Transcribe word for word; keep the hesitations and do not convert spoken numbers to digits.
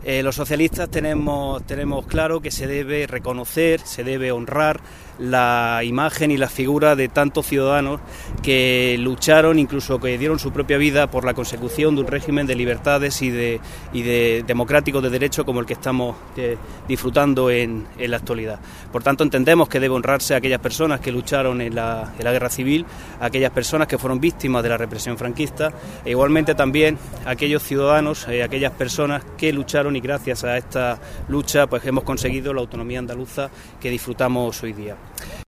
Eh, los socialistas tenemos, tenemos claro que se debe reconocer, se debe honrar la imagen y la figura de tantos ciudadanos que lucharon, incluso que dieron su propia vida por la consecución de un régimen de libertades y de, y de democrático de derecho como el que estamos eh, disfrutando en, en la actualidad. Por tanto, entendemos que debe honrarse a aquellas personas que lucharon en la, en la guerra civil, a aquellas personas que fueron víctimas de la represión franquista, e igualmente también a aquellos ciudadanos, eh, aquellas personas que lucharon y gracias a esta lucha pues hemos conseguido la autonomía andaluza que disfrutamos hoy día.